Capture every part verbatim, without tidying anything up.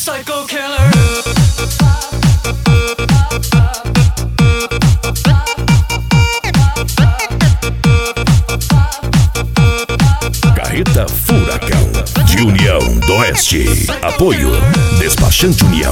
Psycho killer. Carreta Furacão de União do Oeste. Apoio Despachante União.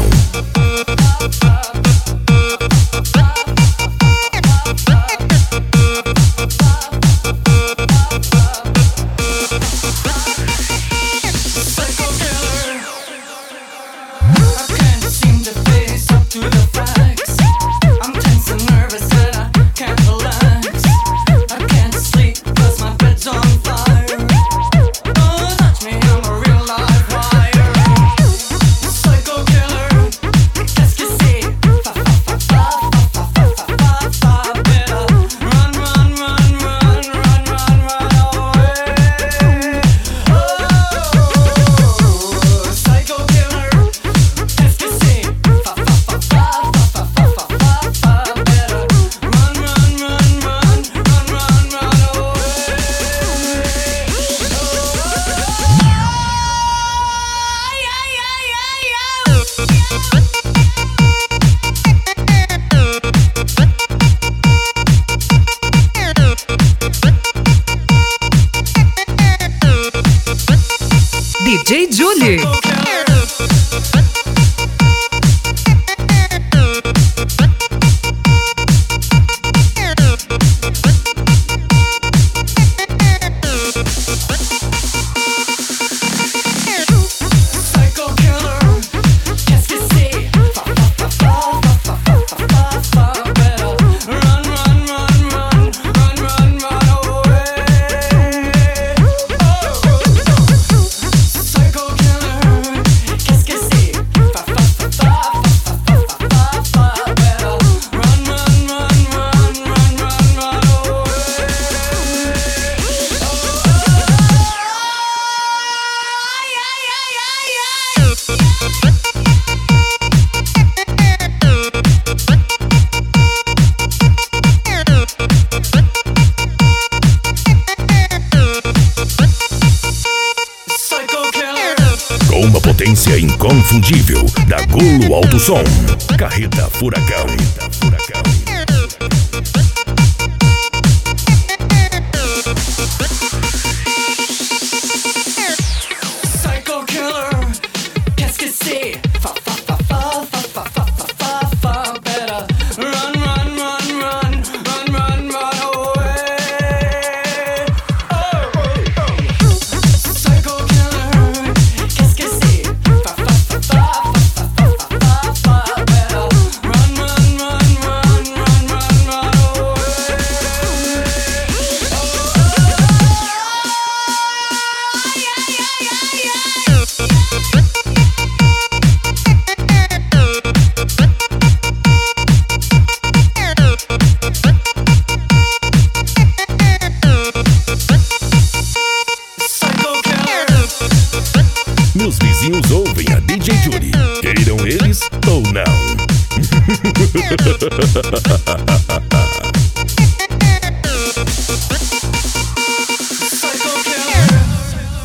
D J Julie. Com uma potência inconfundível da Golo Alto Som. Carreta Furacão. Furacão. Psycho killer. Qu'est-ce que c'est? Fa fa fa fa fa fa fa fa fa. Better run, run, run, run, run, run, run away. Oh, oh, oh. Psycho killer. Qu'est-ce que c'est? Fa fa fa fa fa fa fa fa. Better run, run, run, run, run, run, run away. Psycho killer. Meus vizinhos ouvem a D J Julie, queiram eles ou não.